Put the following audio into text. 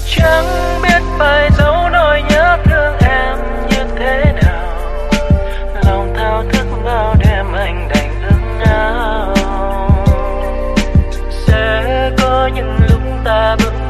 Chẳng biết phải giấu nỗi nhớ thương em như thế nào, lòng thao thức bao đêm anh đành ước ao sẽ có những lúc ta bước